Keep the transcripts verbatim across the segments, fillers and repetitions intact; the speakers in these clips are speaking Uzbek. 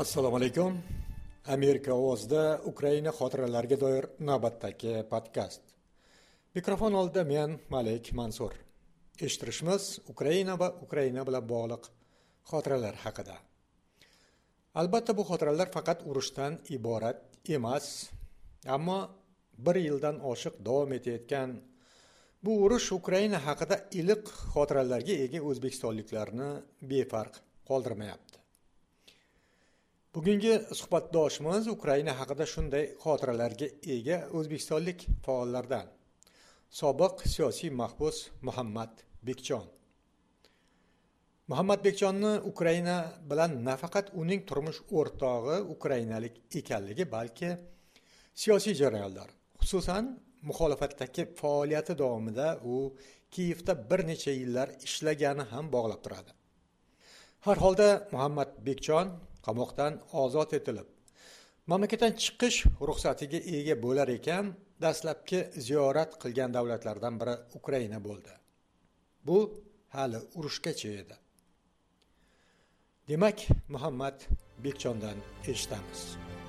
Assalomu alaykum. Amerika ovozida Ukraina xotiralariga doir navbatdagi podkast. Mikrofon oldida men Malik Mansur. Eshittirishimiz Ukraina va Ukraina bilan bog'liq xotiralar haqida. Albatta bu xotiralar faqat urushdan iborat emas, ammo bir yildan oshiq davom etayotgan bu urush Ukraina haqida iliq xotiralarga ega o'zbekistonliklarni befarq qoldirmayapti. Bugungi suhbatdoshimiz Ukraina haqida shunday xotiralarga ega o'zbekistonlik faollardan sobiq siyosiy mahbus Muhammad Bekjon. Muhammad Bekjonni Ukraina bilan nafaqat uning turmush o'rtog'i ukrainalik ekanligi, balki siyosiy jarayonlar, xususan muxolifatdagi faoliyati davomida u Kiyevda bir necha yillar ishlagani ham bog'lab turadi. Har holda Muhammad Bekjon qamoqdan ozod etilib, mamlakatdan chiqish ruxsatiga ega bo'lar ekan, dastlabki ziyorat qilgan davlatlardan biri Ukraina bo'ldi. Bu hali urushgacha edi. Demak, Muhammad Bekjondan eshitamiz.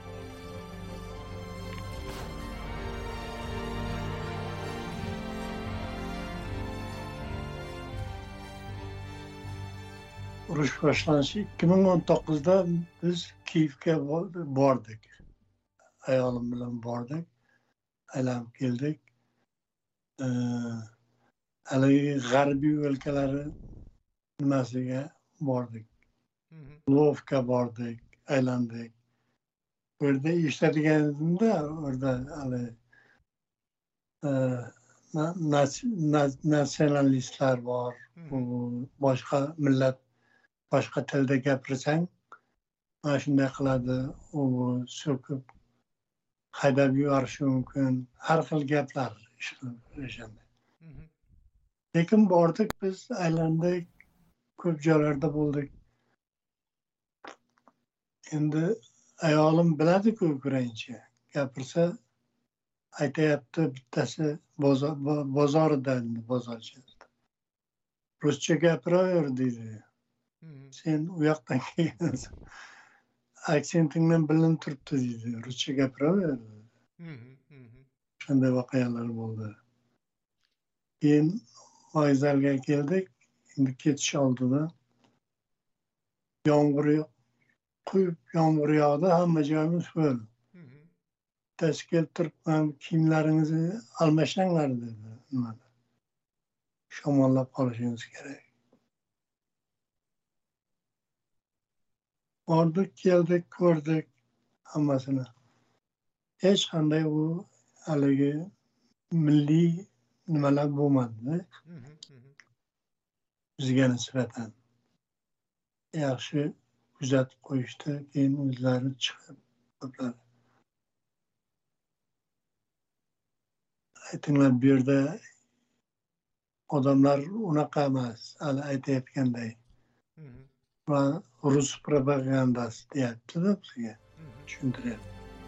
Urush boshlanishi ikki ming o'n to'qqizda biz Kiyevga bordik. Ayolim bilan bordik. Aylanib keldik. Haligi g'arbiy o'lkalari nimasiga bordik. Lvovga bordik, aylandik. Bu yerda eshitadiganimda, orada hali nasionalistlar bor, boshqa millat boshqa tilda gapirsang, mana shunday qiladi, u so'kib haydab yuborishi mumkin. Har xil gaplar ishlanadi. Lekin bordik, biz aylandik, ko'p joylarda bo'ldik. Endi ayolim biladi-ku ukraincha. Gapirsa aytayapti, bittasi bozorida, bozorchi. Ruscha gapiraver deydi. Sen u yoqdan kelgansan. Aksentingdan bilinib turibdi deydi. Ruscha gapiraver. Shunday voqealar bo'ldi. Keyin vokzalga keldik. Endi ketish oldida yomg'ir quyib yomg'ir yog'di, hamma joyimiz ho'l. Bittasi kelib turib, kiyimlaringizni almashinglar dedi. Nimada? Shamollab qolishingiz kerak. Bordik, keldik, ko'rdik hammasini. Hech qanday u haligi milliy nimalar bo'lmadi. Bizga nisbatan yaxshi kuzatib qo'yishdi, keyin o'zlari chiqib qo'ydilar. Aytinglar, bu yerda odamlar unaqa emas, hali aytayotganday. Va rus propagandasi deyapti-da bizga. Tushuntiryapti.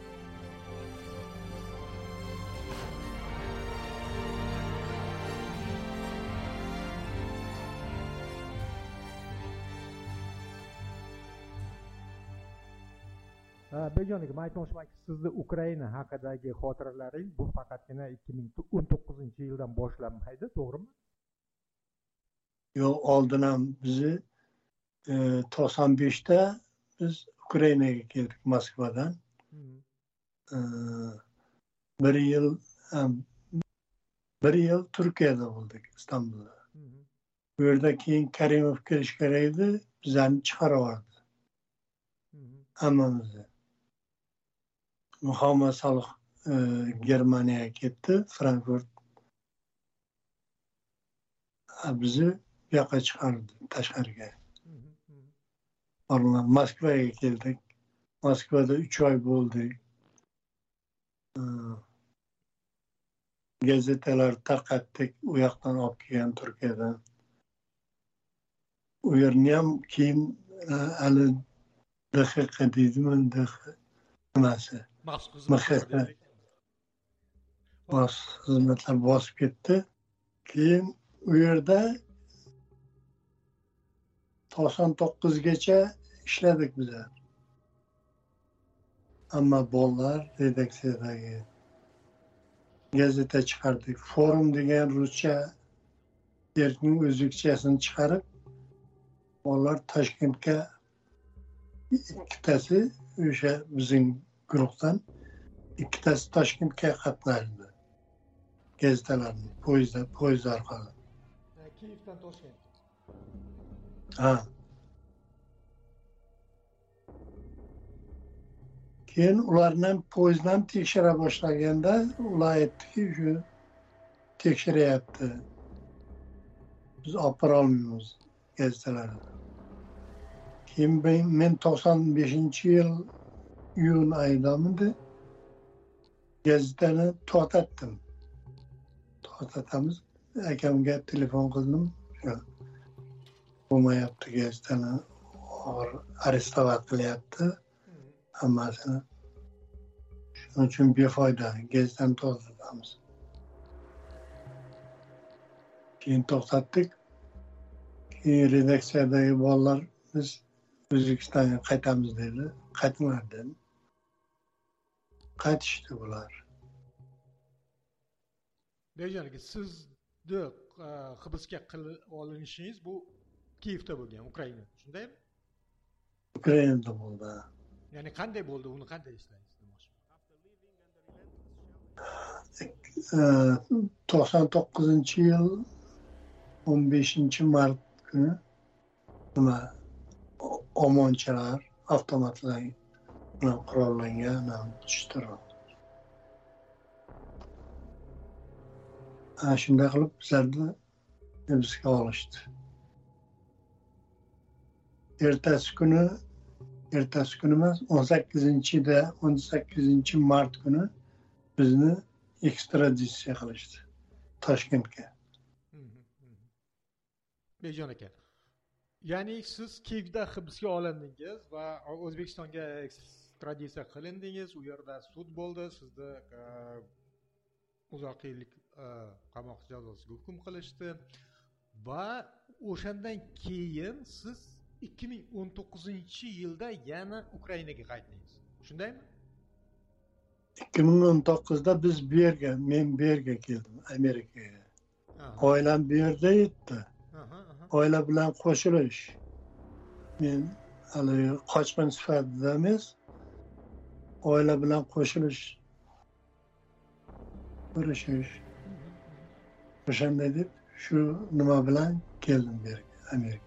Bekjonim, aytmoqchimanki, sizni Ukraina haqidagi xotiralaring bu faqatgina ikki ming o'n to'qqizinchi yildan boshlanmaydi, to'g'rimi? Yo'q, oldin ham bizni to'qson beshda biz Ukrainaga keldik Moskvadan. Bir yil bir yil Turkiyada bo'ldik, Istanbulda. Bu yerda keyin Karimov kelish kerak edi, bizlarni chiqarib yubordi. Hammamizni. Muhammad Salih Germaniyaga ketdi, Frankfurt. Bizni bu yoqqa chiqardi, tashqariga. Moskvaga keldik. Moskvada uch oy bo'ldik. Gazetalar tarqatdik, u yoqdan olib kelgan Turkiyadan. U yerni ham keyin hali D X Q deydimi, D X nimasi? Maxsus xizmatlar bosib ketdi. Keyin u yerda to'qson to'qqizgacha ishladik bizlar. Hamma bolalar redaksiyadagi gazeta chiqardik. Forum degan ruscha erkin o'zbekchasini chiqarib, bolalar Toshkentga ikkitasi o'sha bizning guruhdan ikkitasi Toshkentga qatnashdi. Gazetalarni poyezdda poyezd orqali. Kiyevdan Toshkent. Ha. Keyin ularni poyezddan tekshira boshlaganda ular aytdiki, shu tekshiryapti. Biz olib bora olmaymiz gazetalarni. Keyin men to'qson beshinchi yil iyun oyidamidi gazetani to'xtatdim. To'xtatamiz. Akamga telefon qildim. Bo'lmayapti, gazetani arestovat qilyapti. Hammasini. Shuning uchun befoyda gazetani to'xtatamiz. Keyin to'xtatdik. Keyin redaksiyadagi bolalar biz O'zbekistonga qaytamiz dedi. Qaytinglar dedim. Qaytishdi bular. Dejanki sizni hibsga qilib olinishingiz bu Kiyevda bo'lgan, Ukraina, shundaymi? Ukrainada bo'ldi. Ya'ni qanday bo'ldi, uni qanday eslaysiz demoqchiman. to'qson to'qqizinchi yil o'n beshinchi mart kuni nima omonchalar avtomatlar bilan qurollangan tushtirdi. Ana shunday qilib bizlarni hibsga olishdi. Ertasi kuni, ertasi kuni emas, o'n sakkizinchida, o'n sakkizinchi mart kuni bizni ekstraditsiya qilishdi Toshkentga. Bejon aka. Ya'ni siz Kiyevda hibsga olindingiz va O'zbekistonga ekstraditsiya qilindingiz, u yerda sud bo'ldi, sizni uzoq yillik qamoq jazosiga hukm qilishdi va o'shandan keyin siz ikki ming o'n to'qqizinchi yilda yana Ukrainaga qaytdingiz. Shundaymi? ikki ming o'n to'qqizda biz bu yerga, men bu yerga keldim, Amerikaga. Oilam bu yerda edi. Oila bilan qo'shilish. Men hali qochqin sifatida emas, oila bilan qo'shilish, ko'rishish. O'shanda deb shu nima bilan keldim bu yerga, Amerikaga.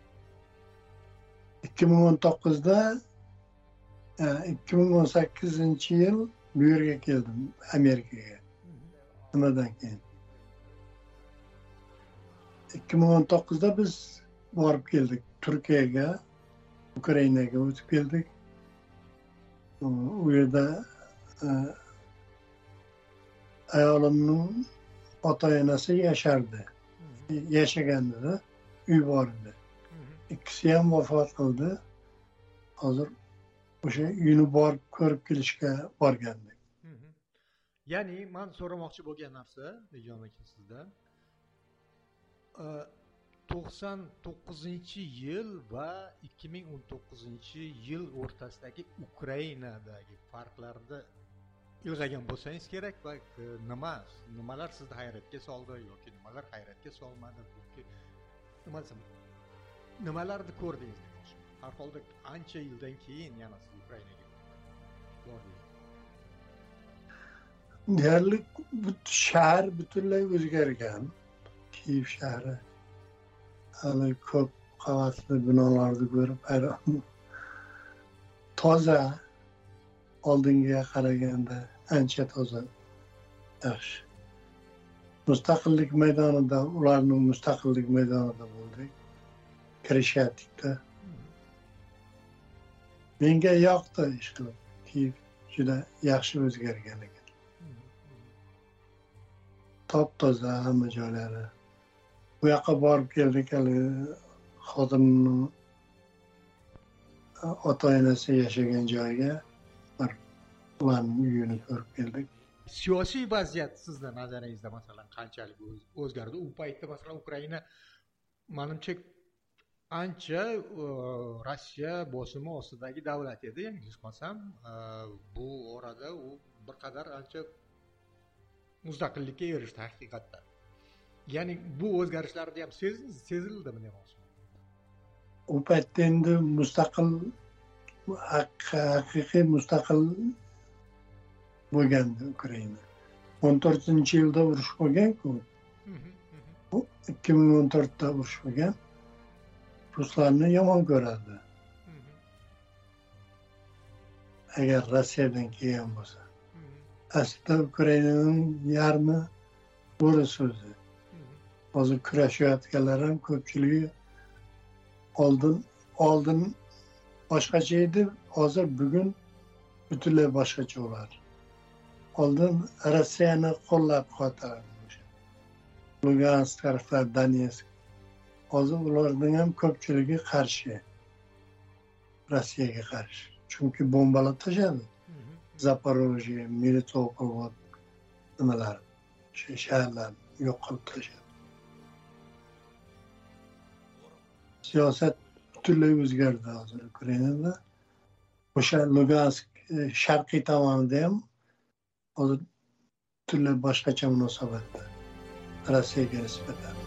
ikki ming o'n to'qqizda, ikki ming o'n sakkizinchi yil bu yerga keldim, Amerikaga. Nimadan keyin? ikki ming o'n to'qqizda biz borib keldik Turkiyaga, Ukrainaga o'tib keldik. U yerda ayolimning ota-onasi yashardi. Yashaganda uy bor edi. Ikkisi ham vafot qildi. Hozir o'sha uyni borib ko'rib kelishga borgandik. Ya'ni men so'ramoqchi bo'lgan narsa, Bejon aka sizdan to'qson to'qqizinchi yil va ikki ming o'n to'qqizinchi yil o'rtasidagi Ukrainadagi farqlarni ilg'agan bo'lsangiz kerak va nima nimalar sizni hayratga soldi yoki nimalar hayratga solmadi yoki nima desam nimalarni ko'rdingiz demoqchiman. Har holda ancha yildan keyin yana siz Ukrainaga bordingiz. Deyarli bu shahar butunlay o'zgargan. Kiyev shahri. Hali ko'p qavatli binolarni ko'rib hayron. Toza, oldingiga qaraganda ancha toza. Yaxshi. Mustaqillik maydonida, ularning mustaqillik maydonida bo'ldik. Kreshyatikda. Menga yoqdi ish qilib. Kiyev juda yaxshi o'zgargan ekan. Top-toza hamma joylari. Bu yoqqa borib keldik, hali xodimning ota-onasi yashagan joyga bir ularning uyini ko'rib keldik. Siyosiy vaziyat sizning nazaringizda masalan qanchalik o'zgardi? U paytda masalan Ukraina menimcha ancha Rossiya bosimi ostidagi davlat edi, yanglishib qolsam. Bu orada u bir qadar ancha mustaqillikka erishdi haqiqatda. Ya'ni bu o'zgarishlarni ham sezildimi demoqchiman. U paytda endi mustaqil haqiqiy mustaqil bo'lgandi Ukraina. o'n to'rtinchi yilda urush bo'lgan-ku. ikki ming o'n to'rtda urush bo'lgan. Ruslarni yomon ko'radi. Agar Rossiyadan kelgan bo'lsa. Aslida Ukrainaning yarmi bo'ri so'zi. Hozir kurashayotganlar ham ko'pchiligi oldin oldin boshqacha edi, hozir bugun butunlay boshqacha bo'ladi. Oldin Rossiyani qo'llab-quvvatlardi. Lugansk taraflar, Donetsk. Hozir ularning ham ko'pchiligi qarshi. Rossiyaga qarshi. Chunki bombalar tashadi. Zaporojye, Melitopol nimalar, shu shaharlarni yo'q qilib tashadi. Siyosat butunlay o'zgardi hozir Ukrainada. O'sha Lugansk sharqiy tomonida ham hozir butunlay boshqacha munosabatda Rossiyaga nisbatan.